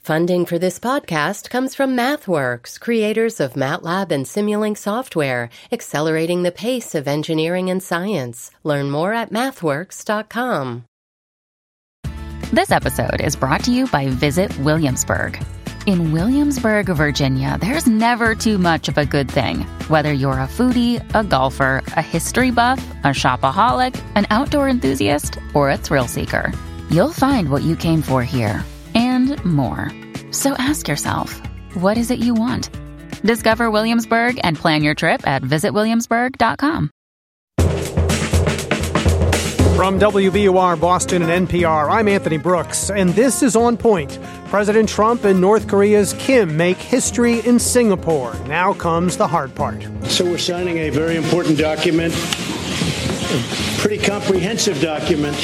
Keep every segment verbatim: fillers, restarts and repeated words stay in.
Funding for this podcast comes from MathWorks, creators of MATLAB and Simulink software, accelerating the pace of engineering and science. Learn more at mathworks dot com. This episode is brought to you by Visit Williamsburg. In Williamsburg, Virginia, there's never too much of a good thing. Whether you're a foodie, a golfer, a history buff, a shopaholic, an outdoor enthusiast, or a thrill seeker, you'll find what you came for here and more. So ask yourself, what is it you want? Discover Williamsburg and plan your trip at visit williamsburg dot com. From W B U R Boston and N P R, I'm Anthony Brooks, and this is On Point. President Trump and North Korea's Kim make history in Singapore. Now comes the hard part. So we're signing a very important document, a pretty comprehensive document,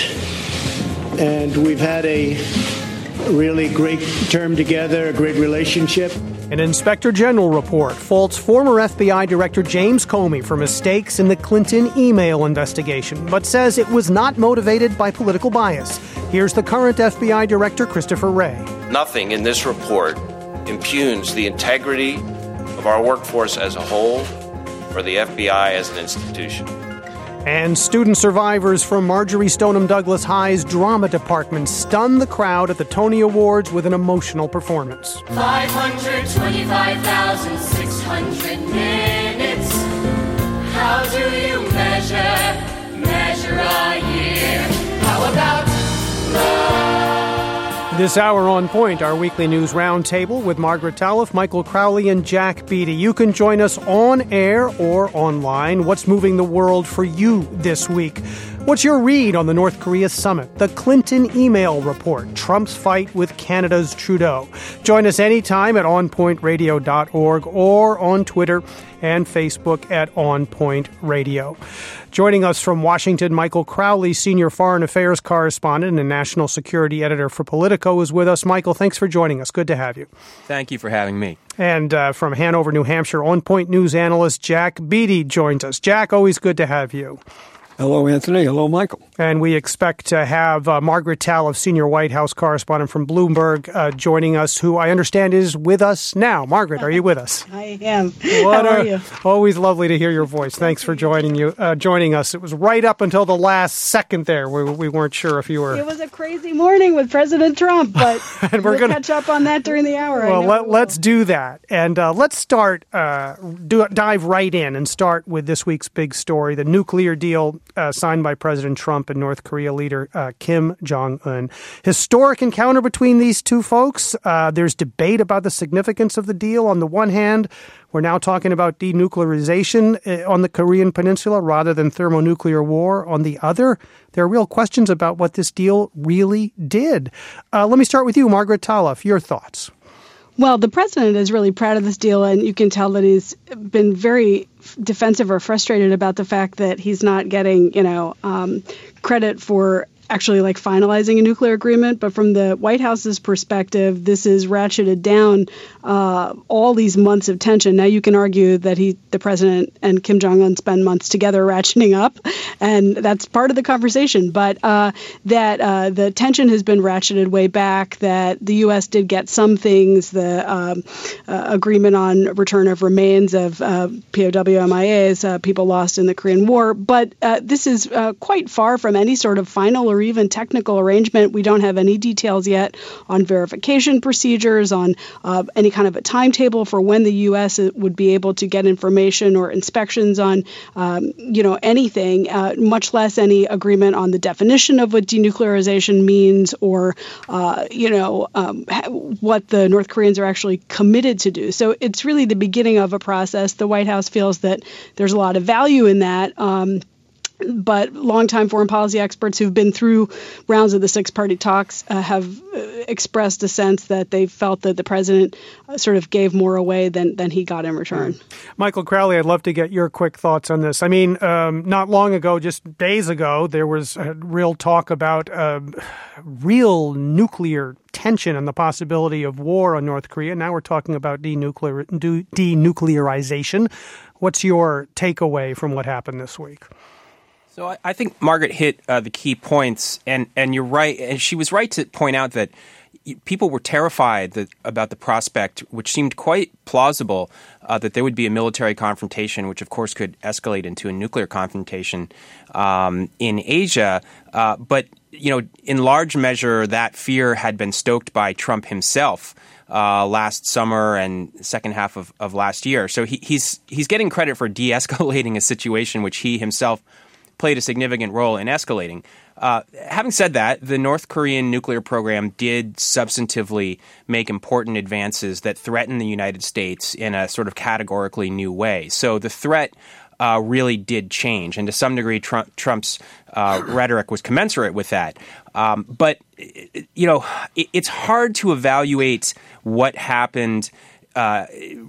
and we've had a really great term together, a great relationship. An Inspector General report faults former F B I Director James Comey for mistakes in the Clinton email investigation, but says it was not motivated by political bias. Here's the current F B I Director, Christopher Wray. Nothing in this report impugns the integrity of our workforce as a whole or the F B I as an institution. And student survivors from Marjorie Stoneman Douglas High's drama department stunned the crowd at the Tony Awards with an emotional performance. five hundred twenty-five thousand six hundred minutes. How do you measure, measure a year? How about love? This hour on Point, our weekly news roundtable with Margaret Taloff, Michael Crowley, and Jack Beatty. You can join us on air or online. What's moving the world for you this week? What's your read on the North Korea summit? The Clinton email report, Trump's fight with Canada's Trudeau. Join us anytime at on point radio dot org or on Twitter and Facebook at On Point Radio. Joining us from Washington, Michael Crowley, Senior Foreign Affairs Correspondent and National Security Editor for Politico, is with us. Michael, thanks for joining us. Good to have you. Thank you for having me. And uh, from Hanover, New Hampshire, On Point News analyst Jack Beatty joins us. Jack, always good to have you. Hello, Anthony. Hello, Michael. And we expect to have uh, Margaret Taloff, Senior White House Correspondent from Bloomberg, uh, joining us, who I understand is with us now. Margaret, are you with us? I am. What How are a, you? Always lovely to hear your voice. Thanks for joining you, uh, joining us. It was right up until the last second there. We, we weren't sure if you were... It was a crazy morning with President Trump, but and we're we'll gonna, catch up on that during the hour. Well, let, we let's do that. And uh, let's start, uh, do, dive right in and start with this week's big story, the nuclear deal uh, signed by President Trump and North Korea leader uh, Kim Jong-un. Historic encounter between these two folks. Uh, there's debate about the significance of the deal. On the one hand, we're now talking about denuclearization uh, on the Korean Peninsula rather than thermonuclear war. On the other, there are real questions about what this deal really did. Uh, let me start with you, Margaret Taloff. Your thoughts. Well, the president is really proud of this deal, and you can tell that he's been very defensive or frustrated about the fact that he's not getting, you know, um, credit for actually like finalizing a nuclear agreement. But from the White House's perspective, this is ratcheted down uh, all these months of tension. Now you can argue that he, the president and Kim Jong-un spend months together ratcheting up, and that's part of the conversation. But uh, that uh, the tension has been ratcheted way back, that the U S did get some things, the um, uh, agreement on return of remains of uh, P O W M I As, uh, people lost in the Korean War. But uh, this is uh, quite far from any sort of final or even technical arrangement. We don't have any details yet on verification procedures, on uh, any kind of a timetable for when the U S would be able to get information or inspections on, um, you know, anything, uh, much less any agreement on the definition of what denuclearization means or, uh, you know, um, what the North Koreans are actually committed to do. So it's really the beginning of a process. The White House feels that there's a lot of value in that. Um, But longtime foreign policy experts who've been through rounds of the six-party talks uh, have uh, expressed a sense that they felt that the president uh, sort of gave more away than, than he got in return. Mm. Michael Crowley, I'd love to get your quick thoughts on this. I mean, um, not long ago, just days ago, there was a real talk about uh, real nuclear tension and the possibility of war on North Korea. Now we're talking about denuclear, de- denuclearization. What's your takeaway from what happened this week? So I, I think Margaret hit uh, the key points, and, and you're right. And she was right to point out that people were terrified that, about the prospect, which seemed quite plausible, uh, that there would be a military confrontation, which of course could escalate into a nuclear confrontation um, in Asia. Uh, but, you know, in large measure, that fear had been stoked by Trump himself uh, last summer and second half of, of last year. So he, he's he's getting credit for de-escalating a situation which he himself played a significant role in escalating. Uh, having said that, the North Korean nuclear program did substantively make important advances that threaten the United States in a sort of categorically new way. So the threat uh, really did change. And to some degree, Trump, Trump's uh, rhetoric was commensurate with that. Um, but, you know, it, it's hard to evaluate what happened Uh,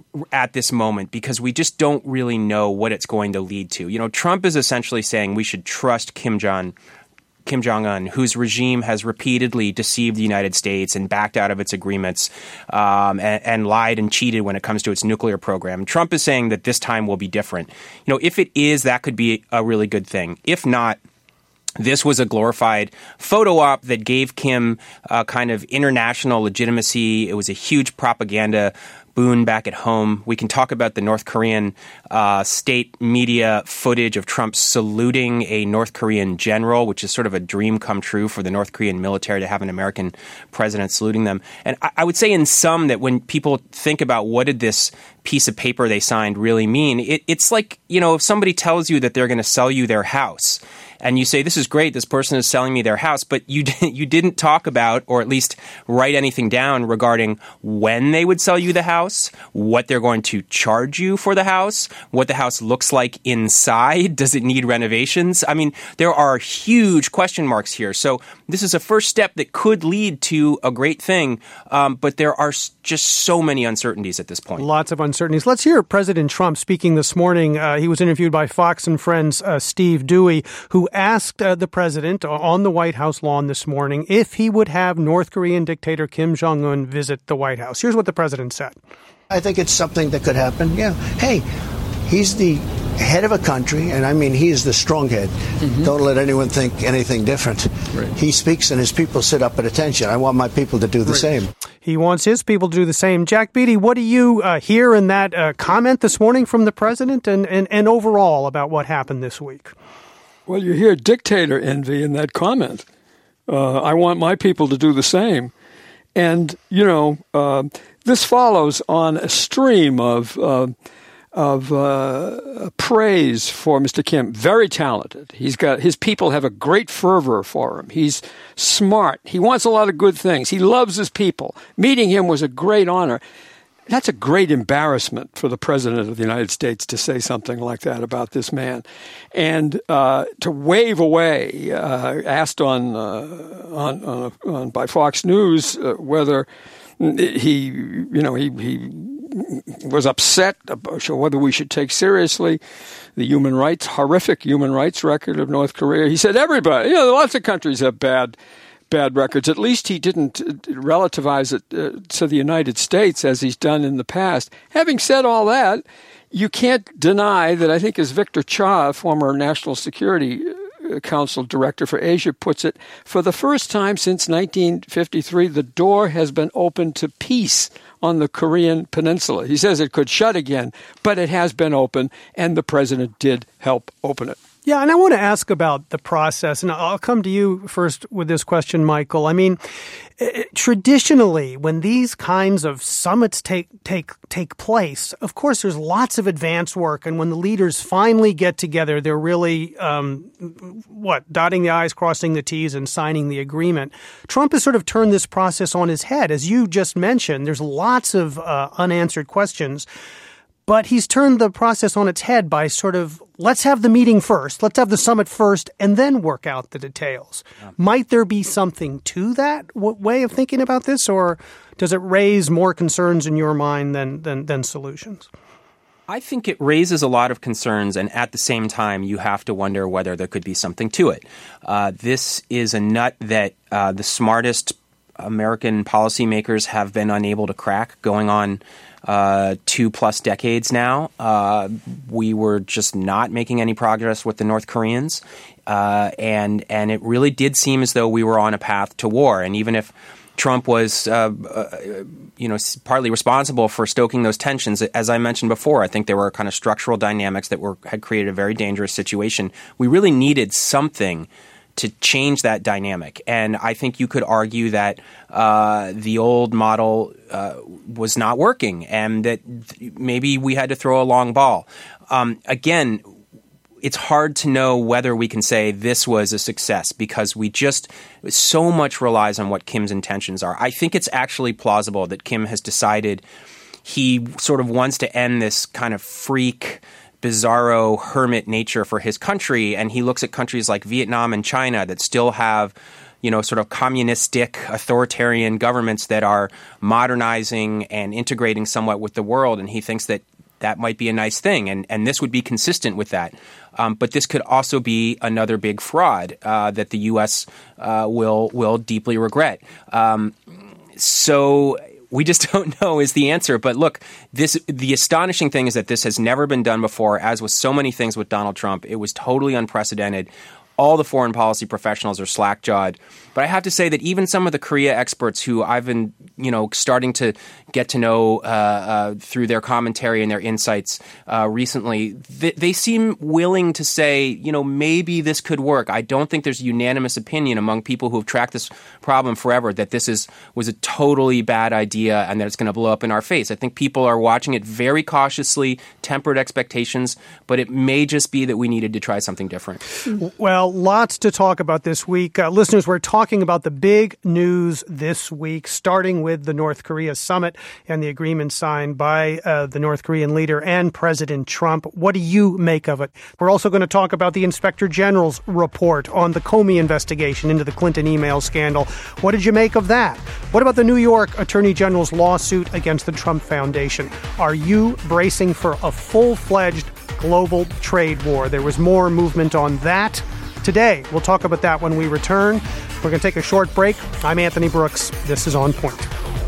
at this moment because we just don't really know what it's going to lead to. You know, Trump is essentially saying we should trust Kim Jong Kim Jong-un, whose regime has repeatedly deceived the United States and backed out of its agreements um, and, and lied and cheated when it comes to its nuclear program. Trump is saying that this time will be different. You know, if it is, that could be a really good thing. If not, this was a glorified photo op that gave Kim uh, kind of international legitimacy. It was a huge propaganda boon back at home. We can talk about the North Korean uh, state media footage of Trump saluting a North Korean general, which is sort of a dream come true for the North Korean military to have an American president saluting them. And I, I would say in sum that when people think about what did this piece of paper they signed really mean, it, it's like, you know, if somebody tells you that they're going to sell you their house, and you say, this is great, this person is selling me their house, but you you didn't talk about or at least write anything down regarding when they would sell you the house, what they're going to charge you for the house, what the house looks like inside, does it need renovations? I mean, there are huge question marks here. So this is a first step that could lead to a great thing, um, but there are just so many uncertainties at this point. Lots of uncertainties. Let's hear President Trump speaking this morning. Uh, he was interviewed by Fox and Friends' uh, Steve Dewey, who asked uh, the president on the White House lawn this morning if he would have North Korean dictator Kim Jong-un visit the White House. Here's what the president said. I think it's something that could happen. Yeah. Hey, he's the head of a country, and I mean, he is the strong head. Mm-hmm. Don't let anyone think anything different. Right. He speaks and his people sit up at attention. I want my people to do the right. same. He wants his people to do the same. Jack Beatty, what do you uh, hear in that uh, comment this morning from the president and, and, and overall about what happened this week? Well, you hear dictator envy in that comment. Uh, I want my people to do the same. And, you know, uh, this follows on a stream of uh, of uh, praise for Mister Kim. Very talented. He's got his people have a great fervor for him. He's smart. He wants a lot of good things. He loves his people. Meeting him was a great honor. That's a great embarrassment for the president of the United States to say something like that about this man, and uh, to wave away. Uh, asked on, uh, on on on by Fox News uh, whether he, you know, he he was upset about whether we should take seriously the human rights horrific human rights record of North Korea. He said everybody, you know, lots of countries have bad. bad records. At least he didn't relativize it uh, to the United States as he's done in the past. Having said all that, you can't deny that I think as Victor Cha, former National Security Council Director for Asia, puts it, for the first time since nineteen fifty-three, the door has been opened to peace on the Korean Peninsula. He says it could shut again, but it has been open, and the president did help open it. Yeah, and I want to ask about the process, and I'll come to you first with this question, Michael. I mean, traditionally, when these kinds of summits take take take place, of course, there's lots of advance work, and when the leaders finally get together, they're really, um, what, dotting the I's, crossing the T's, and signing the agreement. Trump has sort of turned this process on his head. As you just mentioned, there's lots of uh, unanswered questions. But he's turned the process on its head by sort of, let's have the meeting first, let's have the summit first, and then work out the details. Yeah. Might there be something to that w- way of thinking about this, or does it raise more concerns in your mind than, than, than solutions? I think it raises a lot of concerns, and at the same time, you have to wonder whether there could be something to it. Uh, this is a nut that uh, the smartest American policymakers have been unable to crack, going on uh, two plus decades now. Uh, we were just not making any progress with the North Koreans. Uh, and and it really did seem as though we were on a path to war. And even if Trump was, uh, uh, you know, partly responsible for stoking those tensions. As I mentioned before, I think there were kind of structural dynamics that were had created a very dangerous situation. We really needed something to change that dynamic. And I think you could argue that uh, the old model uh, was not working and that th- maybe we had to throw a long ball. Um, again, it's hard to know whether we can say this was a success because we just so much relies on what Kim's intentions are. I think it's actually plausible that Kim has decided he sort of wants to end this kind of freak, bizarro hermit nature for his country. And he looks at countries like Vietnam and China that still have, you know, sort of communistic authoritarian governments that are modernizing and integrating somewhat with the world. And he thinks that that might be a nice thing. And, and this would be consistent with that. Um, but this could also be another big fraud uh, that the U S uh, will will deeply regret. Um, so we just don't know is the answer. But look, this the astonishing thing is that this has never been done before, as with so many things with Donald Trump. It was totally unprecedented. All the foreign policy professionals are slack-jawed. But I have to say that even some of the Korea experts who I've been, you know, starting to get to know uh, uh, through their commentary and their insights uh, recently, they, they seem willing to say, you know, maybe this could work. I don't think there's unanimous opinion among people who have tracked this problem forever that this is was a totally bad idea and that it's going to blow up in our face. I think people are watching it very cautiously, tempered expectations, but it may just be that we needed to try something different. Well, lots to talk about this week. Uh, listeners, we're talking about the big news this week, starting with the North Korea summit and the agreement signed by uh, the North Korean leader and President Trump. What do you make of it? We're also going to talk about the Inspector General's report on the Comey investigation into the Clinton email scandal. What did you make of that? What about the New York Attorney General's lawsuit against the Trump Foundation? Are you bracing for a full-fledged global trade war? There was more movement on that today. We'll talk about that when we return. We're going to take a short break. I'm Anthony Brooks. This is On Point.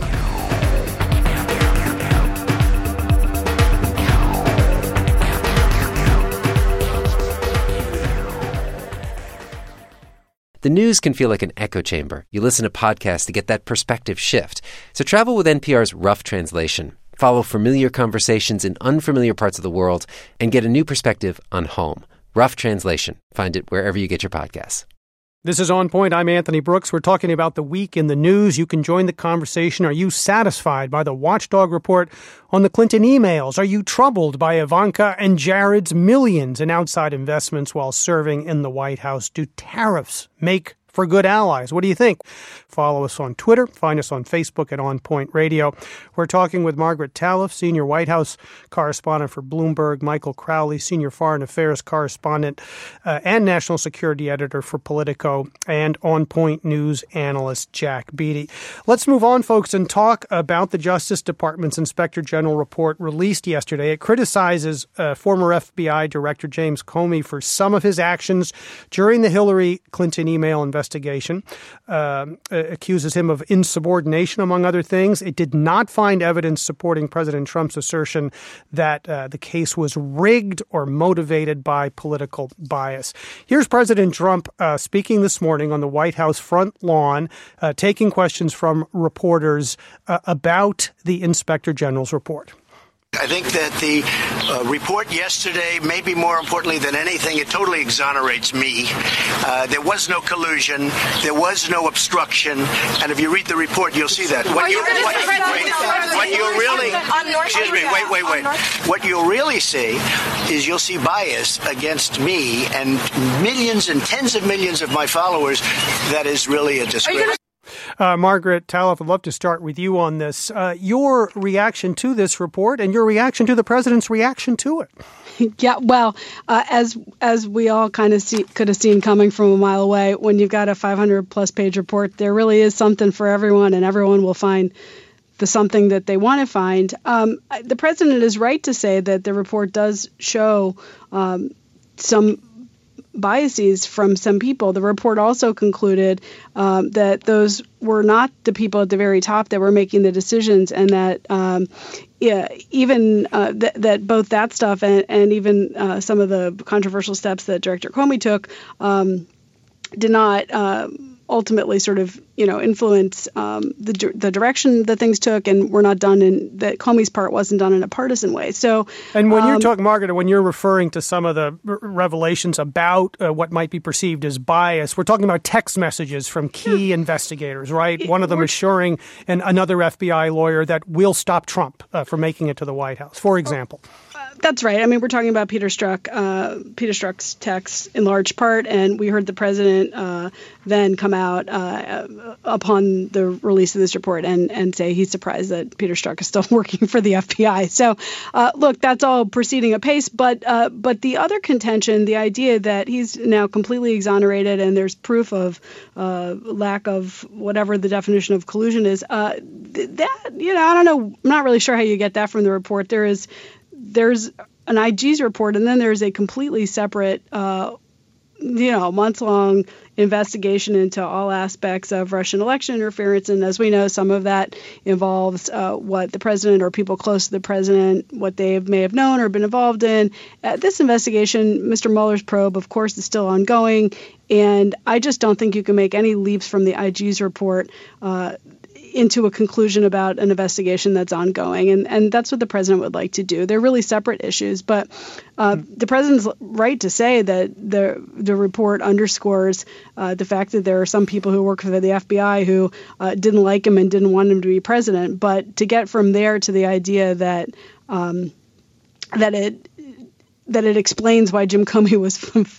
The news can feel like an echo chamber. You listen to podcasts to get that perspective shift. So travel with N P R's Rough Translation. Follow familiar conversations in unfamiliar parts of the world and get a new perspective on home. Rough Translation. Find it wherever you get your podcasts. This is On Point. I'm Anthony Brooks. We're talking about the week in the news. You can join the conversation. Are you satisfied by the Watchdog report on the Clinton emails? Are you troubled by Ivanka and Jared's millions in outside investments while serving in the White House? Do tariffs make for good allies? What do you think? Follow us on Twitter. Find us on Facebook at On Point Radio. We're talking with Margaret Taleff, senior White House correspondent for Bloomberg, Michael Crowley, senior foreign affairs correspondent uh, and national security editor for Politico, and On Point News analyst Jack Beatty. Let's move on, folks, and talk about the Justice Department's Inspector General report released yesterday. It criticizes uh, former F B I Director James Comey for some of his actions during the Hillary Clinton email investigation. investigation, uh, accuses him of insubordination, among other things. It did not find evidence supporting President Trump's assertion that uh, the case was rigged or motivated by political bias. Here's President Trump uh, speaking this morning on the White House front lawn, uh, taking questions from reporters uh, about the Inspector General's report. I think that the uh, report yesterday, maybe more importantly than anything, it totally exonerates me. Uh, there was no collusion. There was no obstruction. And if you read the report, you'll see that. What, you, what, what, what you'll really, excuse me, wait, wait, wait. What you'll really see is you'll see bias against me and millions and tens of millions of my followers. That is really a disgrace. Uh, Margaret Taleff, I'd love to start with you on this. Uh, your reaction to this report and your reaction to the president's reaction to it. Yeah, well, uh, as as we all kind of see, could have seen coming from a mile away, when you've got a five hundred plus page report, there really is something for everyone, and everyone will find the something that they want to find. Um, the president is right to say that the report does show um, some biases from some people. The report also concluded um, that those were not the people at the very top that were making the decisions, and that um, yeah, even uh, th- that both that stuff and, and even uh, some of the controversial steps that Director Comey took um, did not uh, ultimately sort of, you know, influence um, the the direction that things took, and were not done in that Comey's part wasn't done in a partisan way. So, and when um, you're talking, Margaret, when you're referring to some of the r- revelations about uh, what might be perceived as bias, we're talking about text messages from key yeah. investigators, right? One of them assuring an, another F B I lawyer that we'll stop Trump uh, from making it to the White House, for example. That's right. I mean, we're talking about Peter Strzok, uh, Peter Strzok's texts in large part, and we heard the president uh, then come out uh, upon the release of this report and, and say he's surprised that Peter Strzok is still working for the F B I. So, uh, look, that's all proceeding apace. But uh, but the other contention, the idea that he's now completely exonerated and there's proof of uh, lack of whatever the definition of collusion is, uh, that, you know, I don't know. I'm not really sure how you get that from the report. There is There's an I G's report, and then there's a completely separate, uh, you know, months-long investigation into all aspects of Russian election interference. And as we know, some of that involves uh, what the president or people close to the president, what they may have known or been involved in. Uh, this investigation, Mister Mueller's probe, of course, is still ongoing. And I just don't think you can make any leaps from the I G's report uh, into a conclusion about an investigation that's ongoing. And, and that's what the president would like to do. They're really separate issues. But uh, mm-hmm. the president's right to say that the the report underscores uh, the fact that there are some people who work for the F B I who uh, didn't like him and didn't want him to be president. But to get from there to the idea that um, that it that it explains why Jim Comey was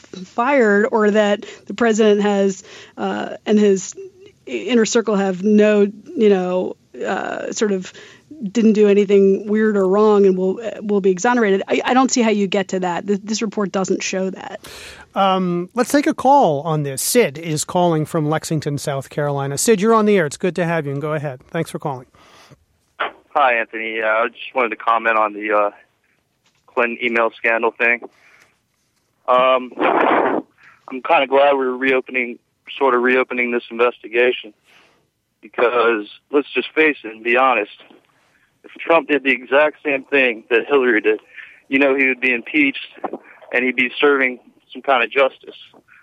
fired, or that the president has uh, and his inner circle have no, you know, uh, sort of didn't do anything weird or wrong and will will be exonerated. I, I don't see how you get to that. This, this report doesn't show that. Um, let's take a call on this. Sid is calling from Lexington, South Carolina. Sid, you're on the air. It's good to have you, and go ahead. Thanks for calling. Hi, Anthony. Uh, I just wanted to comment on the uh, Clinton email scandal thing. Um, I'm kind of glad we're reopening sort of reopening this investigation, because let's just face it and be honest. If Trump did the exact same thing that Hillary did, you know, he would be impeached and he'd be serving some kind of justice.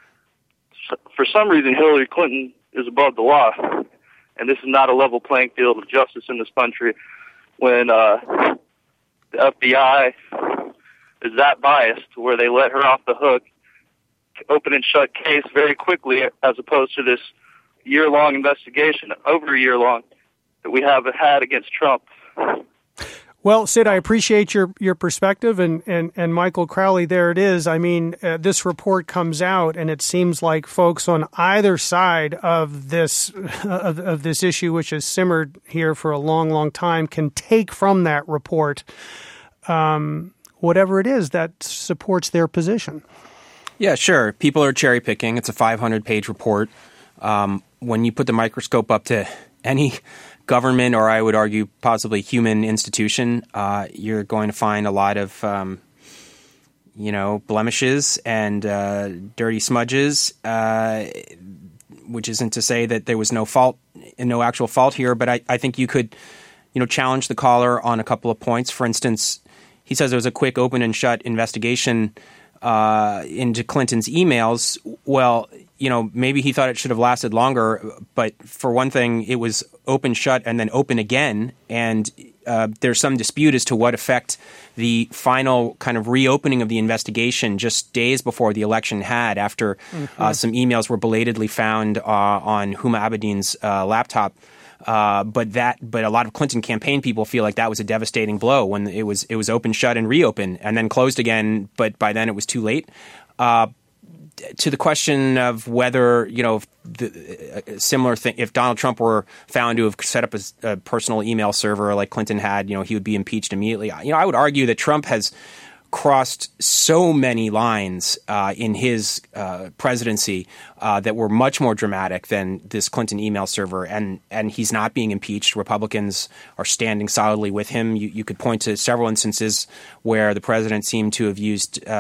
So for some reason, Hillary Clinton is above the law, and this is not a level playing field of justice in this country when uh, the F B I is that biased to where they let her off the hook, open and shut case very quickly, as opposed to this year-long investigation, over a year long, that we have had against Trump. Well, Sid, I appreciate your, your perspective, and, and, and Michael Crowley, there it is. I mean, uh, this report comes out, and it seems like folks on either side of this of, of this issue, which has simmered here for a long, long time, can take from that report um, whatever it is that supports their position. Yeah, sure. People are cherry picking. It's a five hundred page report. Um, when you put the microscope up to any government, or I would argue possibly human institution, uh, you're going to find a lot of, um, you know, blemishes and uh, dirty smudges, uh, which isn't to say that there was no fault, no actual fault here. But I, I think you could, you know, challenge the caller on a couple of points. For instance, he says there was a quick open and shut investigation Uh, into Clinton's emails. Well, you know, maybe he thought it should have lasted longer, but for one thing, it was open, shut, and then open again. And uh, there's some dispute as to what effect the final kind of reopening of the investigation just days before the election had, after mm-hmm. uh, some emails were belatedly found uh, on Huma Abedin's uh, laptop. Uh, but that, but a lot of Clinton campaign people feel like that was a devastating blow when it was it was open, shut, and reopened, and then closed again. But by then it was too late. Uh, to the question of whether, you know, the, a similar thing, if Donald Trump were found to have set up a, a personal email server like Clinton had, you know, he would be impeached immediately. You know, I would argue that Trump has crossed so many lines uh, in his uh, presidency uh, that were much more dramatic than this Clinton email server, and and he's not being impeached. Republicans are standing solidly with him. You, you could point to several instances where the president seemed to have used uh,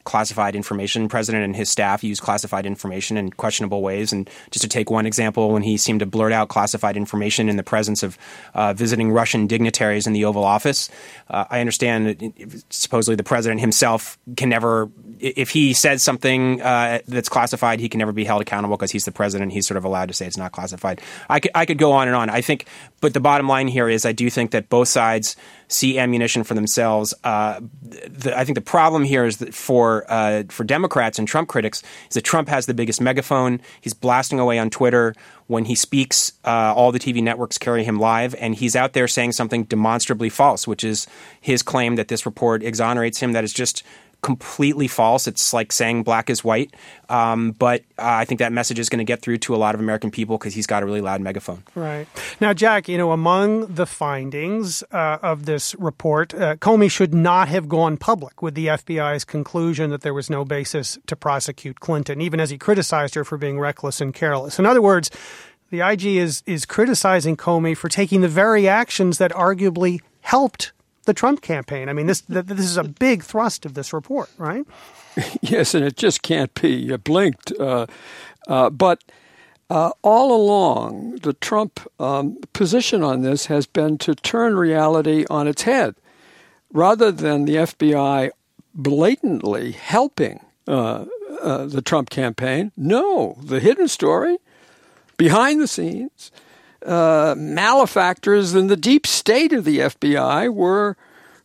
classified information. The president and his staff use classified information in questionable ways. And just to take one example, when he seemed to blurt out classified information in the presence of uh, visiting Russian dignitaries in the Oval Office, uh, I understand that supposedly the president himself can never, if he says something uh, that's classified, he can never be held accountable because he's the president. He's sort of allowed to say it's not classified. I could, I could go on and on. I think, but the bottom line here is I do think that both sides see ammunition for themselves. Uh, the, I think the problem here is that for uh, for Democrats and Trump critics is that Trump has the biggest megaphone. He's blasting away on Twitter. When he speaks, uh, all the T V networks carry him live, and he's out there saying something demonstrably false, which is his claim that this report exonerates him. That is just completely false. It's like saying black is white. Um, but uh, I think that message is going to get through to a lot of American people because he's got a really loud megaphone. Right. Now, Jack, you know, among the findings uh, of this report, uh, Comey should not have gone public with the F B I's conclusion that there was no basis to prosecute Clinton, even as he criticized her for being reckless and careless. In other words, the I G is is criticizing Comey for taking the very actions that arguably helped the Trump campaign. I mean, this this is a big thrust of this report, right? Yes, and it just can't be. You blinked. Uh, uh, but uh, all along, the Trump um, position on this has been to turn reality on its head. Rather than the F B I blatantly helping uh, uh, the Trump campaign, no, the hidden story, behind the scenes, Uh, malefactors in the deep state of the F B I were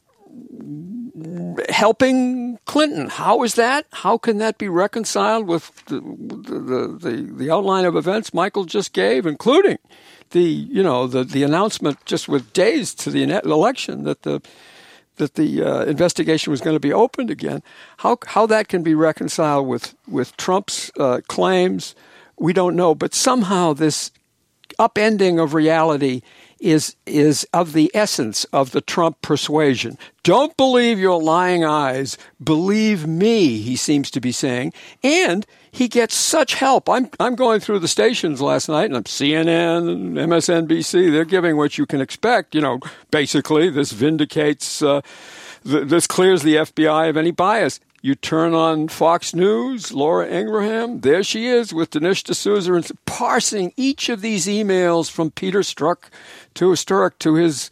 helping Clinton. How is that? How can that be reconciled with the the, the, the outline of events Michael just gave, including the you know the, the announcement just with days to the election that the that the uh, investigation was going to be opened again? How how that can be reconciled with with Trump's uh, claims, we don't know. But somehow this upending of reality is is of the essence of the Trump persuasion. Don't believe your lying eyes. Believe me, he seems to be saying. And he gets such help. I'm I'm going through the stations last night, and I'm C N N and M S N B C. They're giving what you can expect. You know, basically, this vindicates, uh, th- this clears the F B I of any bias. You turn on Fox News, Laura Ingraham, there she is with Dinesh D'Souza, and parsing each of these emails from Peter Strzok to Strzok to his,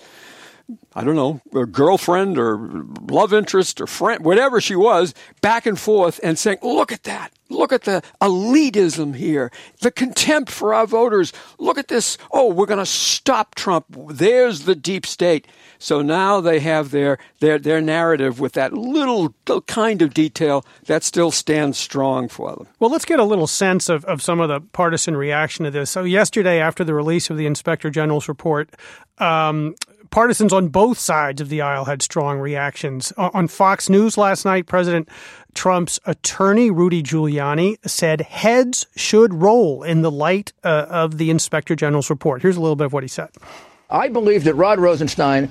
I don't know, girlfriend or love interest or friend, whatever she was, back and forth and saying, look at that. Look at the elitism here, the contempt for our voters. Look at this. Oh, we're going to stop Trump. There's the deep state. So now they have their their their narrative with that little kind of detail that still stands strong for them. Well, let's get a little sense of, of some of the partisan reaction to this. So yesterday, after the release of the Inspector General's report, um, partisans on both sides of the aisle had strong reactions. On Fox News last night, President Trump's attorney, Rudy Giuliani, said heads should roll in the light uh, of the Inspector General's report. Here's a little bit of what he said. I believe that Rod Rosenstein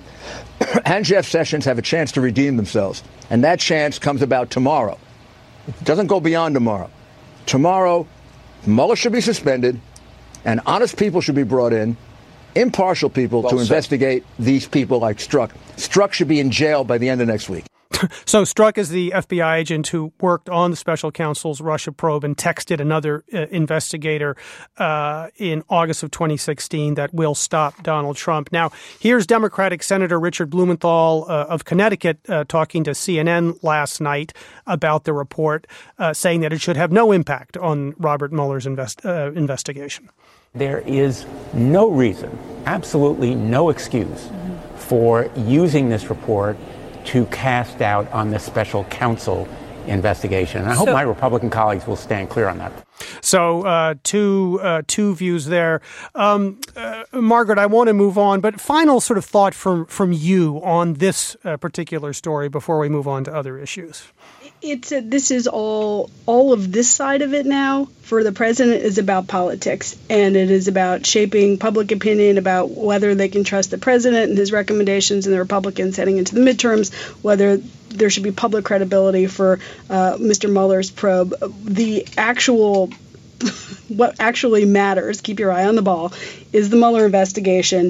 and Jeff Sessions have a chance to redeem themselves. And that chance comes about tomorrow. It doesn't go beyond tomorrow. Tomorrow, Mueller should be suspended and honest people should be brought in, impartial people well to said. investigate these people like Strzok. Strzok should be in jail by the end of next week. So Strzok is the F B I agent who worked on the special counsel's Russia probe and texted another uh, investigator uh, in August of twenty sixteen that will stop Donald Trump. Now, here's Democratic Senator Richard Blumenthal uh, of Connecticut uh, talking to C N N last night about the report, uh, saying that it should have no impact on Robert Mueller's invest- uh, investigation. There is no reason, absolutely no excuse for using this report to cast doubt on the special counsel investigation. And I hope so, my Republican colleagues will stand clear on that. So uh, two uh, two views there. Um, uh, Margaret, I want to move on, but final sort of thought from, from you on this uh, particular story before we move on to other issues. It's a, this is all all of this side of it now for the president is about politics, and it is about shaping public opinion about whether they can trust the president and his recommendations and the Republicans heading into the midterms, whether there should be public credibility for uh, Mister Mueller's probe. The actual what actually matters, keep your eye on the ball, is the Mueller investigation.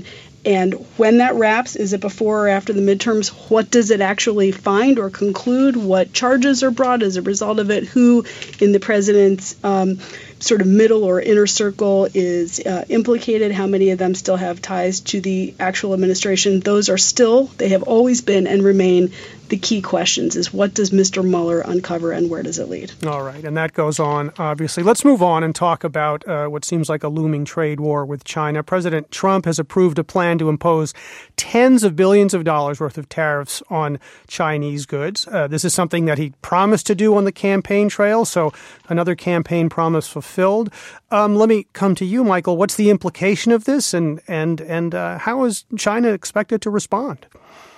And when that wraps, is it before or after the midterms? What does it actually find or conclude? What charges are brought as a result of it? Who in the president's um, sort of middle or inner circle is uh, implicated? How many of them still have ties to the actual administration? Those are still, they have always been and remain the key questions, is what does Mister Mueller uncover and where does it lead? All right. And that goes on, obviously. Let's move on and talk about uh, what seems like a looming trade war with China. President Trump has approved a plan to impose tens of billions of dollars worth of tariffs on Chinese goods. Uh, this is something that he promised to do on the campaign trail, so another campaign promise fulfilled. Um, let me come to you, Michael. What's the implication of this, and, and, and uh, how is China expected to respond?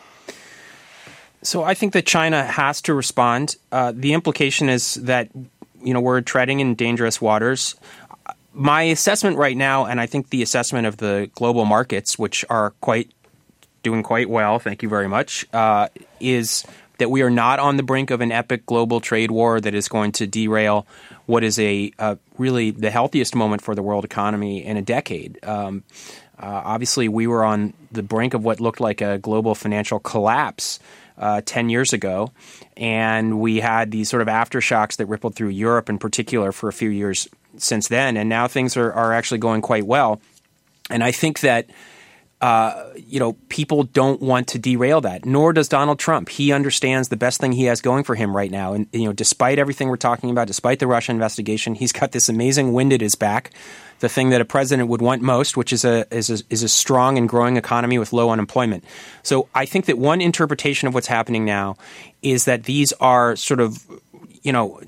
So I think that China has to respond. Uh, the implication is that, you know, we're treading in dangerous waters. My assessment right now, and I think the assessment of the global markets, which are quite doing quite well, thank you very much, uh, is that we are not on the brink of an epic global trade war that is going to derail what is a uh, really the healthiest moment for the world economy in a decade. Um, uh, obviously, we were on the brink of what looked like a global financial collapse Uh, ten years ago, and we had these sort of aftershocks that rippled through Europe in particular for a few years since then, and now things are, are actually going quite well. And I think that uh, you know, people don't want to derail that, nor does Donald Trump. He understands the best thing he has going for him right now. And, you know, despite everything we're talking about, despite the Russia investigation, he's got this amazing wind at his back, the thing that a president would want most, which is a, is a, is a strong and growing economy with low unemployment. So I think that one interpretation of what's happening now is that these are sort of, you know,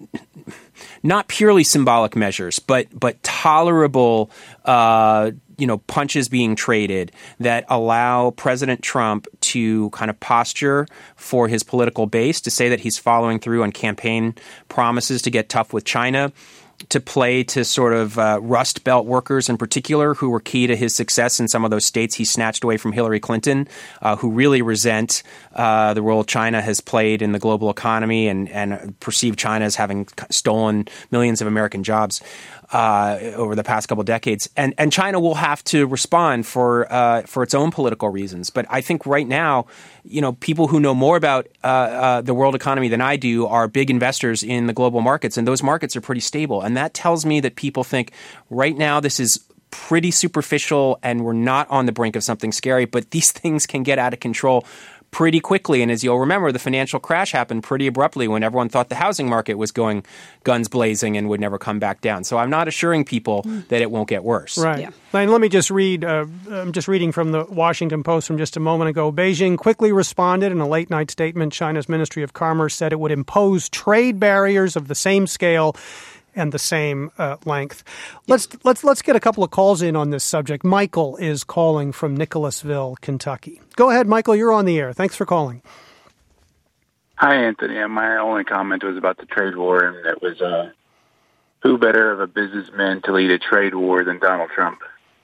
not purely symbolic measures, but but tolerable uh, you know, punches being traded that allow President Trump to kind of posture for his political base, to say that he's following through on campaign promises to get tough with China, to play to sort of uh, Rust Belt workers in particular who were key to his success in some of those states he snatched away from Hillary Clinton, uh, who really resent uh, the role China has played in the global economy and, and perceive China as having stolen millions of American jobs uh, over the past couple of decades. And, and China will have to respond for uh, for its own political reasons. But I think right now, you know, people who know more about uh, uh, the world economy than I do are big investors in the global markets, and those markets are pretty stable. And that tells me that people think right now this is pretty superficial and we're not on the brink of something scary, but these things can get out of control pretty quickly. And as you'll remember, the financial crash happened pretty abruptly when everyone thought the housing market was going guns blazing and would never come back down. So I'm not assuring people that it won't get worse. Right. Yeah. And let me just read, uh, I'm just reading from the Washington Post from just a moment ago. Beijing quickly responded in a late-night statement. China's Ministry of Commerce said it would impose trade barriers of the same scale and the same uh, length. Let's let's let's get a couple of calls in on this subject. Michael is calling from Nicholasville, Kentucky. Go ahead, Michael. You're on the air. Thanks for calling. Hi, Anthony. And my only comment was about the trade war, and it was uh, who better of a businessman to lead a trade war than Donald Trump?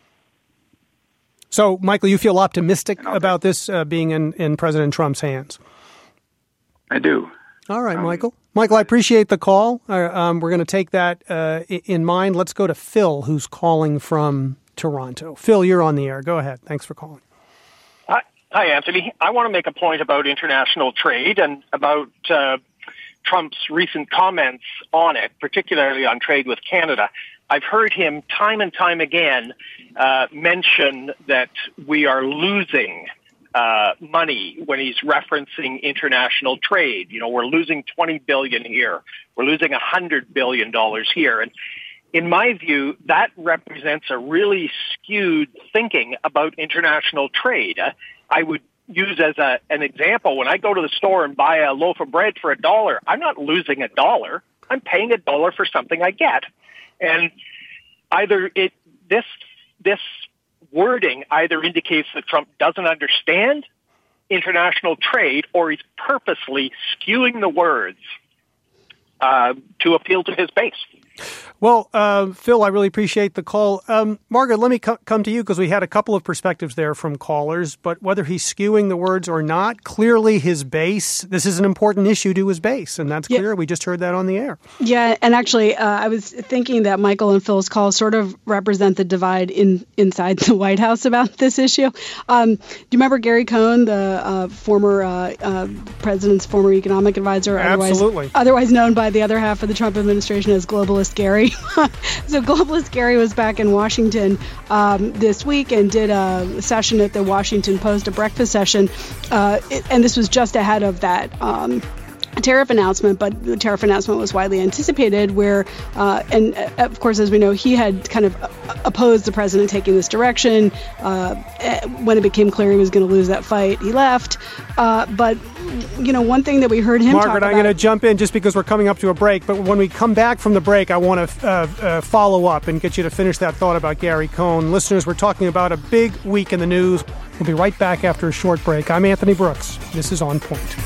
So, Michael, you feel optimistic about this uh, being in, in President Trump's hands? I do. All right, um, Michael. Michael, I appreciate the call. Uh, um, we're going to take that uh, in mind. Let's go to Phil, who's calling from Toronto. Phil, you're on the air. Go ahead. Thanks for calling. Hi, Hi Anthony. I want to make a point about international trade and about uh, Trump's recent comments on it, particularly on trade with Canada. I've heard him time and time again uh, mention that we are losing Uh, money when he's referencing international trade. You know, we're losing twenty billion dollars here. We're losing one hundred billion dollars here. And in my view, that represents a really skewed thinking about international trade. Uh, I would use as a, an example, when I go to the store and buy a loaf of bread for a dollar, I'm not losing a dollar. I'm paying a dollar for something I get. And either it, this, this, wording either indicates that Trump doesn't understand international trade or he's purposely skewing the words uh, to appeal to his base. Well, uh, Phil, I really appreciate the call. Um, Margaret, let me co- come to you because we had a couple of perspectives there from callers, but whether he's skewing the words or not, clearly his base, this is an important issue to his base, and that's clear. Yeah. We just heard that on the air. Yeah, and actually, uh, I was thinking that Michael and Phil's calls sort of represent the divide in inside the White House about this issue. Um, do you remember Gary Cohn, the uh, former uh, uh, president's former economic advisor? Absolutely. Otherwise, otherwise known by the other half of the Trump administration as Globalist Gary. So Globalist Gary was back in Washington um, this week and did a session at the Washington Post, a breakfast session, uh, it, and this was just ahead of that um, tariff announcement, but the tariff announcement was widely anticipated where, uh, and uh, of course, as we know, he had kind of opposed the president taking this direction. Uh, when it became clear he was going to lose that fight, he left. Uh, but, you know, one thing that we heard him Margaret, talk about... I'm going to jump in just because we're coming up to a break, but when we come back from the break, I want to uh, uh, follow up and get you to finish that thought about Gary Cohn. Listeners, we're talking about a big week in the news. We'll be right back after a short break. I'm Anthony Brooks. This is On Point.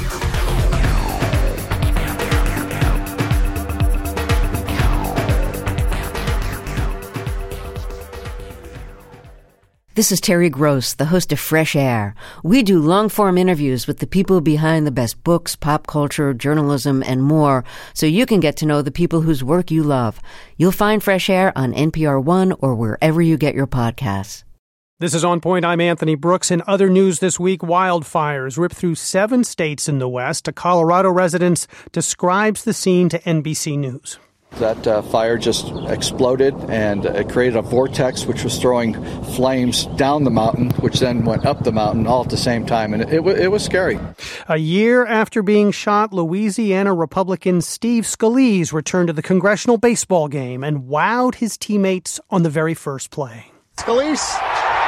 This is Terry Gross, the host of Fresh Air. We do long-form interviews with the people behind the best books, pop culture, journalism, and more, so you can get to know the people whose work you love. You'll find Fresh Air on N P R One or wherever you get your podcasts. This is On Point. I'm Anthony Brooks. In other news this week, wildfires ripped through seven states in the West. A Colorado resident describes the scene to N B C News. That uh, fire just exploded, and it created a vortex which was throwing flames down the mountain, which then went up the mountain all at the same time, and it, it, it was scary. A year after being shot, Louisiana Republican Steve Scalise returned to the congressional baseball game and wowed his teammates on the very first play. Scalise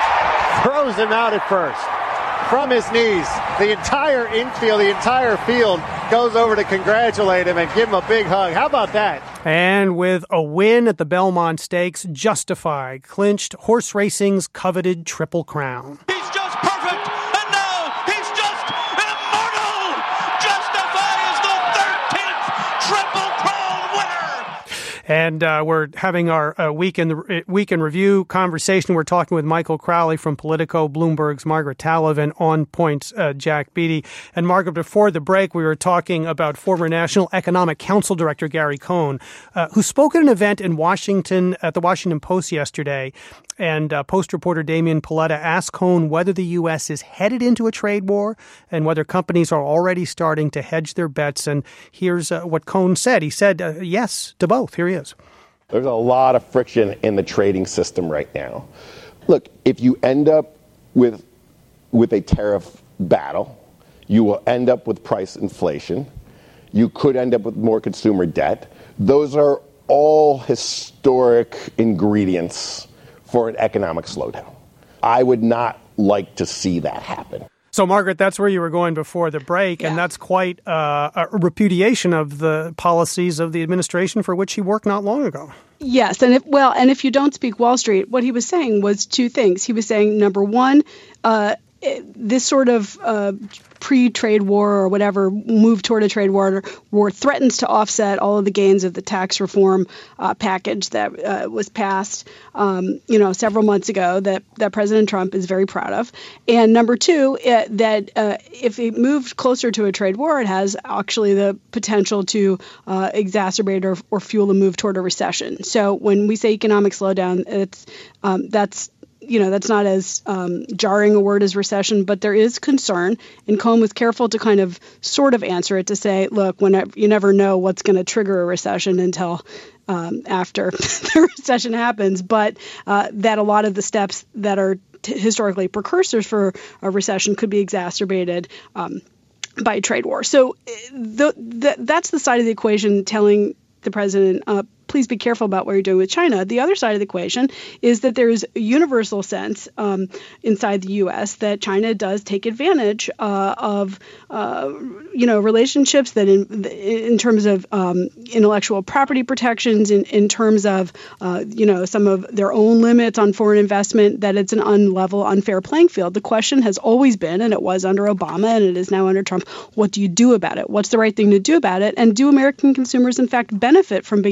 throws him out at first from his knees. The entire infield, the entire field goes over to congratulate him and give him a big hug. How about that? And with a win at the Belmont Stakes, Justified clinched horse racing's coveted Triple Crown. He's just perfect, and now he's just an immortal. Justified is the thirteenth Triple Crown winner. And uh, we're having our uh, week in the week in review conversation. We're talking with Michael Crowley from Politico, Bloomberg's Margaret Talev, and On Point's uh, Jack Beatty. And Margaret, before the break, we were talking about former National Economic Council Director Gary Cohn, uh, who spoke at an event in Washington at the Washington Post yesterday. And uh, Post reporter Damian Paletta asked Cohn whether the U S is headed into a trade war and whether companies are already starting to hedge their bets. And here's uh, what Cohn said. He said uh, yes to both. Here he is. There's a lot of friction in the trading system right now. Look, if you end up with with a tariff battle, you will end up with price inflation. You could end up with more consumer debt. Those are all historic ingredients for an economic slowdown. I would not like to see that happen. So, Margaret, that's where you were going before the break, yeah. And that's quite uh, a repudiation of the policies of the administration for which he worked not long ago. Yes, and if, well, and if you don't speak Wall Street, what he was saying was two things. He was saying, number one, uh, this sort of uh, pre-trade war or whatever move toward a trade war, war threatens to offset all of the gains of the tax reform uh, package that uh, was passed, um, you know, several months ago that, that President Trump is very proud of. And number two, it, that uh, if it moved closer to a trade war, it has actually the potential to uh, exacerbate or, or fuel a move toward a recession. So when we say economic slowdown, it's um, that's You know, that's not as um, jarring a word as recession, but there is concern. And Cohn was careful to kind of sort of answer it to say, look, whenever, you never know what's going to trigger a recession until um, after the recession happens. But uh, that a lot of the steps that are t- historically precursors for a recession could be exacerbated um, by a trade war. So the, the, that's the side of the equation telling the president, uh, please be careful about what you're doing with China. The other side of the equation is that there's a universal sense um, inside the U S that China does take advantage uh, of, uh, you know, relationships that in, in terms of um, intellectual property protections, in, in terms of, uh, you know, some of their own limits on foreign investment, that it's an unlevel, unfair playing field. The question has always been, and it was under Obama and it is now under Trump, what do you do about it? What's the right thing to do about it? And do American consumers, in fact, benefit from being able to get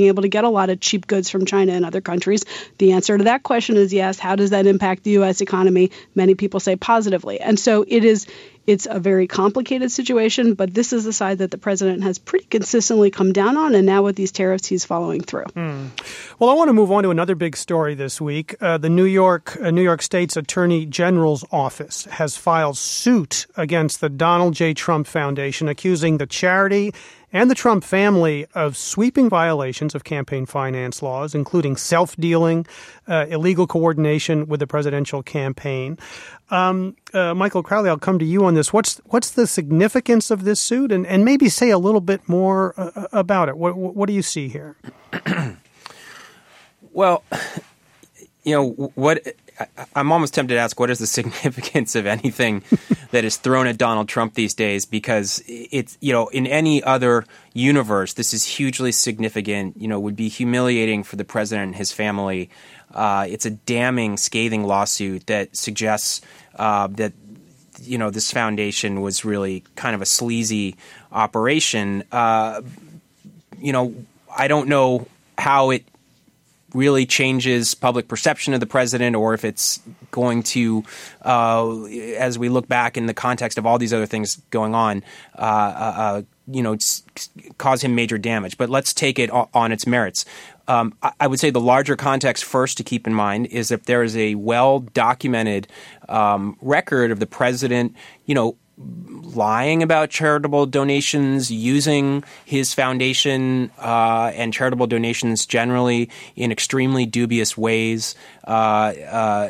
a lot of cheap goods from China and other countries? The answer to that question is yes. How does that impact the U S economy? Many people say positively. And so it is It's a very complicated situation, but this is the side that the president has pretty consistently come down on, and now with these tariffs, he's following through. Hmm. Well, I want to move on to another big story this week. Uh, the New York, uh, New York State's Attorney General's office has filed suit against the Donald J. Trump Foundation, accusing the charity and the Trump family of sweeping violations of campaign finance laws, including self-dealing, uh, illegal coordination with the presidential campaign. Um, uh, Michael Crowley, I'll come to you on this. What's what's the significance of this suit, and, and maybe say a little bit more uh, about it? What what do you see here? Well, you know what. I'm almost tempted to ask, what is the significance of anything that is thrown at Donald Trump these days? Because it's, you know, in any other universe, this is hugely significant, you know, would be humiliating for the president and his family. Uh, it's a damning, scathing lawsuit that suggests uh, that, you know, this foundation was really kind of a sleazy operation. Uh, you know, I don't know how it really changes public perception of the president, or if it's going to, uh, as we look back in the context of all these other things going on, uh, uh, you know, cause him major damage. But let's take it on its merits. Um, I would say the larger context first to keep in mind is if there is a well-documented um, record of the president, you know, lying about charitable donations, using his foundation uh, and charitable donations generally in extremely dubious ways, uh, uh,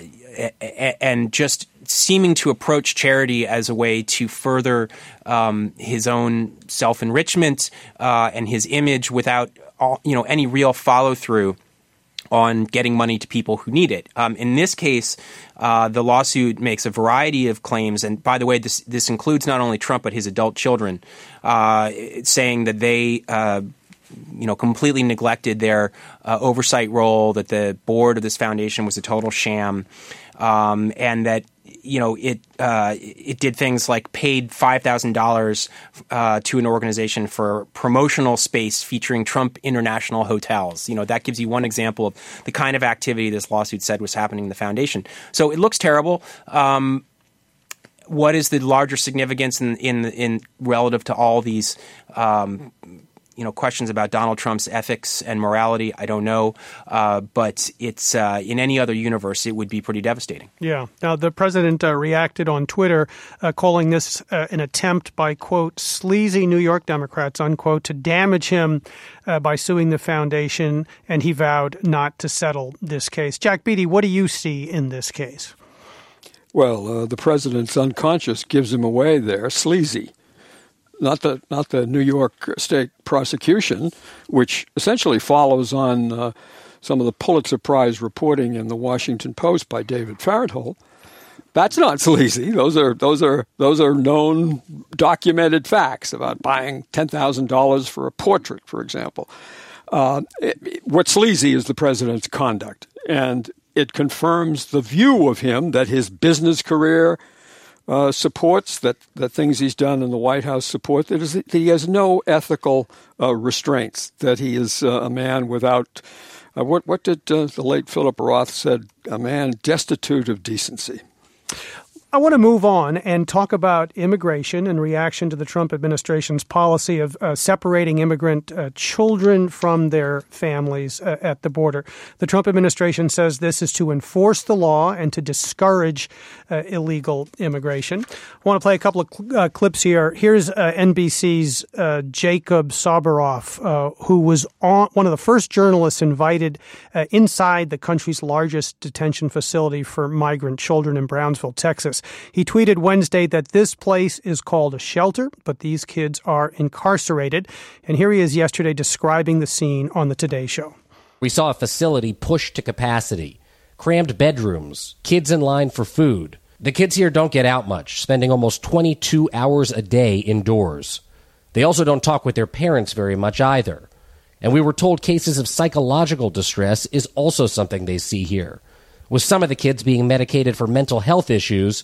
and just seeming to approach charity as a way to further um, his own self-enrichment uh, and his image without all, you know, any real follow-through on getting money to people who need it. Um, in this case, uh, the lawsuit makes a variety of claims. And by the way, this this includes not only Trump, but his adult children, uh, saying that they uh, you know, completely neglected their uh, oversight role, that the board of this foundation was a total sham, um, and that you know, it uh, it did things like paid five thousand dollars uh, to an organization for promotional space featuring Trump International hotels. You know, that gives you one example of the kind of activity this lawsuit said was happening in the foundation. So it looks terrible. Um, what is the larger significance in in, in relative to all these um you know, questions about Donald Trump's ethics and morality? I don't know. Uh, but it's uh, in any other universe, it would be pretty devastating. Yeah. Now, the president uh, reacted on Twitter, uh, calling this uh, an attempt by, quote, sleazy New York Democrats, unquote, to damage him uh, by suing the foundation. And he vowed not to settle this case. Jack Beatty, what do you see in this case? Well, uh, the president's unconscious gives him away there, sleazy. Not the not the New York State prosecution, which essentially follows on uh, some of the Pulitzer Prize reporting in the Washington Post by David Fahrenthold. That's not sleazy. Those are those are those are known, documented facts about buying ten thousand dollars for a portrait, for example. Uh, it, what's sleazy is the president's conduct, and it confirms the view of him that his business career Uh, supports, that, that things he's done in the White House support, that, is, that he has no ethical uh, restraints, that he is uh, a man without, uh, what, what did uh, the late Philip Roth said, a man destitute of decency. I want to move on and talk about immigration in reaction to the Trump administration's policy of uh, separating immigrant uh, children from their families uh, at the border. The Trump administration says this is to enforce the law and to discourage uh, illegal immigration. I want to play a couple of cl- uh, clips here. Here's uh, N B C's uh, Jacob Sabaroff, uh, who was on, one of the first journalists invited uh, inside the country's largest detention facility for migrant children in Brownsville, Texas. He tweeted Wednesday that this place is called a shelter, but these kids are incarcerated. And here he is yesterday describing the scene on the Today Show. We saw a facility pushed to capacity, crammed bedrooms, kids in line for food. The kids here don't get out much, spending almost twenty-two hours a day indoors. They also don't talk with their parents very much either. And we were told cases of psychological distress is also something they see here, with some of the kids being medicated for mental health issues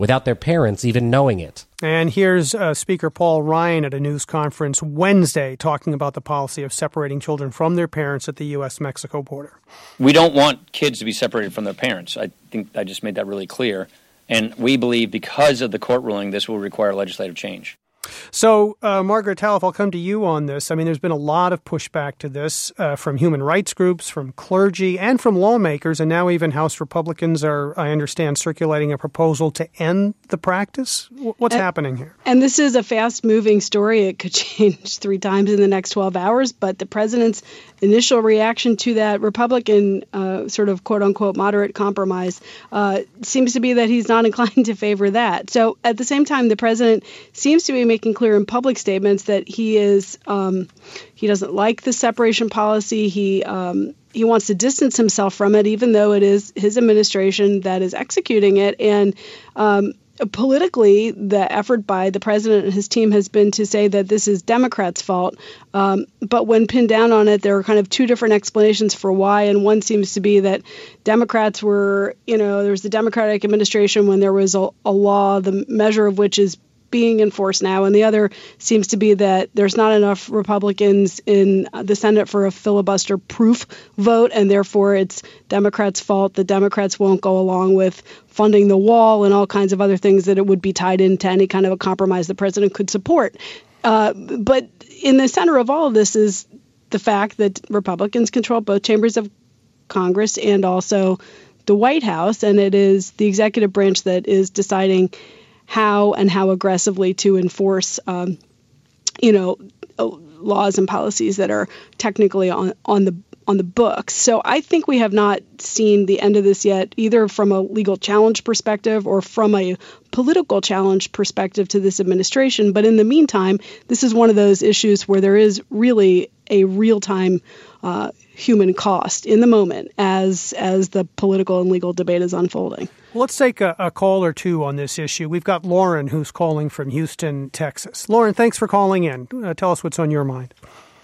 without their parents even knowing it. And here's uh, Speaker Paul Ryan at a news conference Wednesday talking about the policy of separating children from their parents at the U S Mexico border. We don't want kids to be separated from their parents. I think I just made that really clear. And we believe because of the court ruling, this will require legislative change. So, uh, Margaret Taleff, I'll come to you on this. I mean, there's been a lot of pushback to this uh, from human rights groups, from clergy, and from lawmakers, and now even House Republicans are, I understand, circulating a proposal to end the practice. What's and, happening here? And this is a fast-moving story. It could change three times in the next twelve hours, but the president's initial reaction to that Republican uh, sort of quote-unquote moderate compromise uh, seems to be that he's not inclined to favor that. So at the same time, the president seems to be making clear in public statements that he is um, he doesn't like the separation policy. He um, he wants to distance himself from it, even though it is his administration that is executing it. And um, politically, the effort by the president and his team has been to say that this is Democrats' fault. Um, but when pinned down on it, there are kind of two different explanations for why. And one seems to be that Democrats were, you know, there was the Democratic administration when there was a, a law, the measure of which is being enforced now, and the other seems to be that there's not enough Republicans in the Senate for a filibuster-proof vote, and therefore it's Democrats' fault. The Democrats won't go along with funding the wall and all kinds of other things that it would be tied into any kind of a compromise the president could support. Uh, but in the center of all of this is the fact that Republicans control both chambers of Congress and also the White House, and it is the executive branch that is deciding how and how aggressively to enforce, um, you know, laws and policies that are technically on, on the on the books. So I think we have not seen the end of this yet, either from a legal challenge perspective or from a political challenge perspective to this administration. But in the meantime, this is one of those issues where there is really a real-time uh, human cost in the moment as as the political and legal debate is unfolding. Let's take a, a call or two on this issue. We've got Lauren who's calling from Houston, Texas. Lauren, thanks for calling in. Uh, tell us what's on your mind.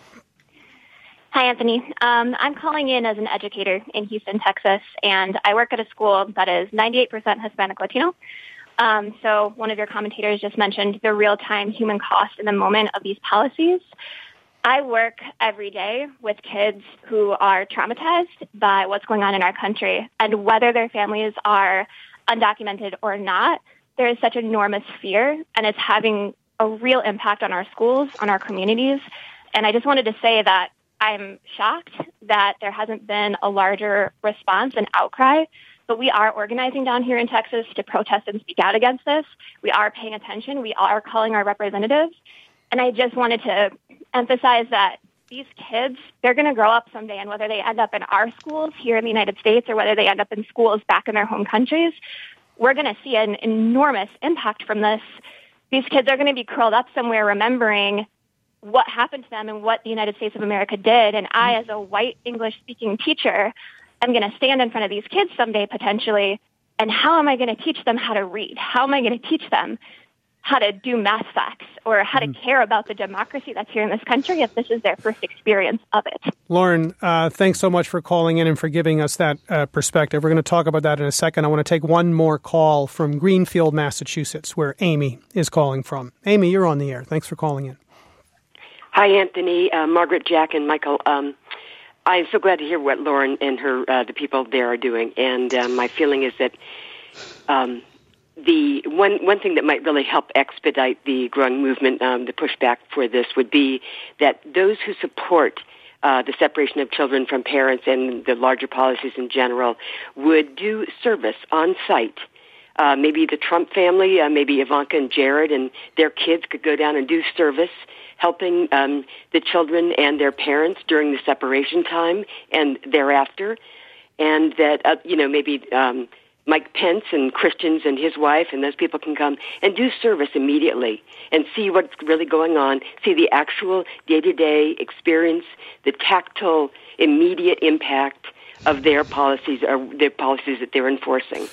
Hi, Anthony. Um, I'm calling in as an educator in Houston, Texas, and I work at a school that is ninety-eight percent Hispanic Latino. Um, so one of your commentators just mentioned the real-time human cost in the moment of these policies. I work every day with kids who are traumatized by what's going on in our country, and whether their families are undocumented or not, there is such enormous fear, and it's having a real impact on our schools, on our communities. And I just wanted to say that I'm shocked that there hasn't been a larger response and outcry, but we are organizing down here in Texas to protest and speak out against this. We are paying attention. We are calling our representatives. And I just wanted to emphasize that these kids, they're going to grow up someday, and whether they end up in our schools here in the United States or whether they end up in schools back in their home countries, we're going to see an enormous impact from this. These kids are going to be curled up somewhere remembering what happened to them and what the United States of America did. And I, as a white English-speaking teacher, am going to stand in front of these kids someday potentially, and how am I going to teach them how to read? How am I going to teach them how to do math facts or how to care about the democracy that's here in this country if this is their first experience of it? Lauren, uh, thanks so much for calling in and for giving us that uh, perspective. We're going to talk about that in a second. I want to take one more call from Greenfield, Massachusetts, where Amy is calling from. Amy, you're on the air. Thanks for calling in. Hi, Anthony, uh, Margaret, Jack, and Michael. Um, I'm so glad to hear what Lauren and her uh, the people there are doing. And uh, my feeling is that um, the one one thing that might really help expedite the growing movement, um, the pushback for this, would be that those who support uh, the separation of children from parents and the larger policies in general would do service on site. Uh, maybe the Trump family, uh, maybe Ivanka and Jared and their kids could go down and do service, helping um, the children and their parents during the separation time and thereafter. And that, uh, you know, maybe um, Mike Pence and Christians and his wife and those people can come and do service immediately and see what's really going on, see the actual day-to-day experience, the tactile, immediate impact of their policies or their policies that they're enforcing.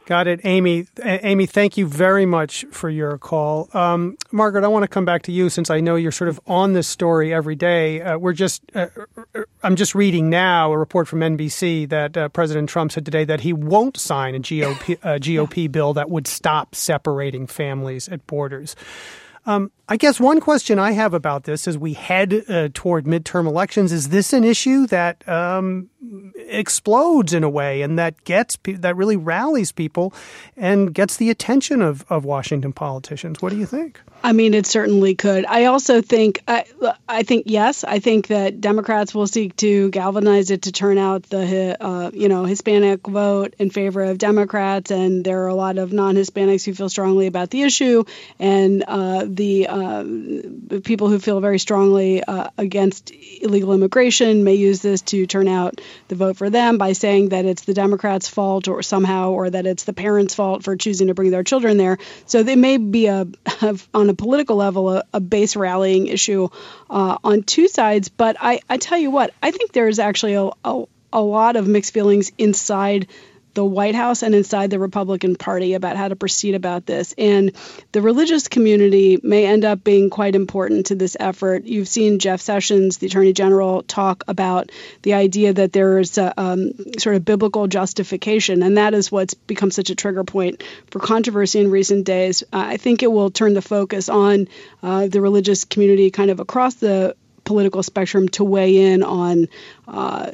Got it, Amy. A- Amy, thank you very much for your call. Um, Margaret, I want to come back to you since I know you're sort of on this story every day. Uh, we're just, uh, I'm just reading now a report from N B C that uh, President Trump said today that he won't sign a G O P, uh, G O P bill that would stop separating families at borders. Um, I guess one question I have about this as we head uh, toward midterm elections, is this an issue that um, explodes in a way and that gets pe- that really rallies people and gets the attention of, of Washington politicians? What do you think? I mean, it certainly could. I also think, I, I think, yes, I think that Democrats will seek to galvanize it to turn out the, uh, you know, Hispanic vote in favor of Democrats. And there are a lot of non-Hispanics who feel strongly about the issue. And uh, the uh, people who feel very strongly uh, against illegal immigration may use this to turn out the vote for them by saying that it's the Democrats' fault or somehow, or that it's the parents' fault for choosing to bring their children there. So they may be a, a on a political level, a, a base rallying issue uh, on two sides. But I, I tell you what, I think there's actually a, a, a lot of mixed feelings inside the White House and inside the Republican Party about how to proceed about this. And the religious community may end up being quite important to this effort. You've seen Jeff Sessions, the Attorney General, talk about the idea that there is a um, sort of biblical justification, and that is what's become such a trigger point for controversy in recent days. Uh, I think it will turn the focus on uh, the religious community kind of across the political spectrum to weigh in on uh,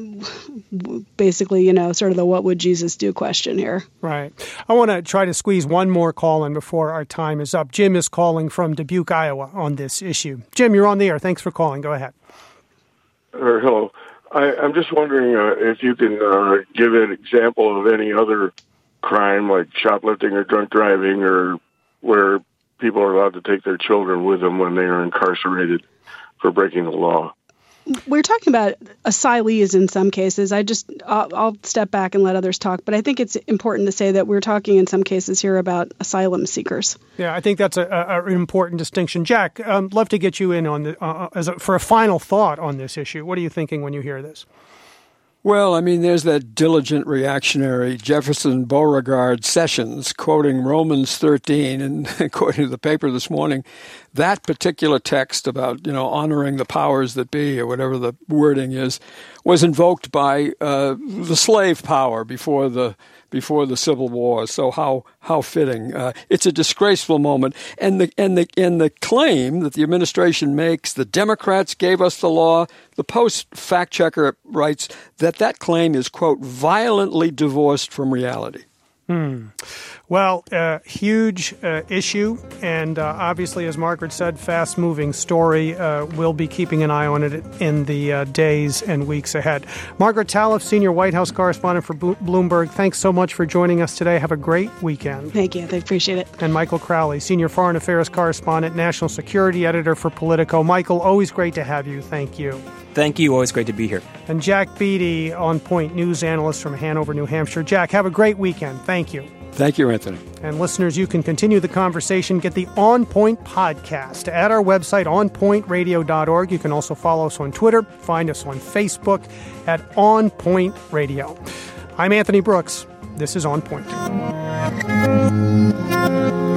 basically, you know, sort of the what would Jesus do question here. Right. I want to try to squeeze one more call in before our time is up. Jim is calling from Dubuque, Iowa on this issue. Jim, you're on the air. Thanks for calling. Go ahead. Uh, hello. I, I'm just wondering uh, if you can uh, give an example of any other crime like shoplifting or drunk driving, or where people are allowed to take their children with them when they are incarcerated for breaking the law. We're talking about asylees in some cases. I just, I'll, I'll step back and let others talk. But I think it's important to say that we're talking in some cases here about asylum seekers. Yeah, I think that's a, a, an important distinction. Jack, um, love to get you in on the, uh, as a, for a final thought on this issue. What are you thinking when you hear this? Well, I mean, there's that diligent reactionary Jefferson Beauregard Sessions quoting Romans thirteen, and according to the paper this morning, that particular text about, you know, honoring the powers that be, or whatever the wording is, was invoked by uh, the slave power before the before the Civil War. So how how fitting. Uh, it's a disgraceful moment. And the and the and the claim that the administration makes, the Democrats gave us the law. The Post fact checker writes that that claim is, quote, violently divorced from reality. Hmm. Well, uh, huge uh, issue, and uh, obviously, as Margaret said, fast-moving story. Uh, we'll be keeping an eye on it in the uh, days and weeks ahead. Margaret Taleff, Senior White House Correspondent for Bloomberg, thanks so much for joining us today. Have a great weekend. Thank you. I appreciate it. And Michael Crowley, Senior Foreign Affairs Correspondent, National Security Editor for Politico. Michael, always great to have you. Thank you. Thank you. Always great to be here. And Jack Beatty, On Point news analyst from Hanover, New Hampshire. Jack, have a great weekend. Thank you. Thank you, Anthony. And listeners, you can continue the conversation. Get the On Point podcast at our website, on point radio dot org. You can also follow us on Twitter. Find us on Facebook at On Point Radio. I'm Anthony Brooks. This is On Point.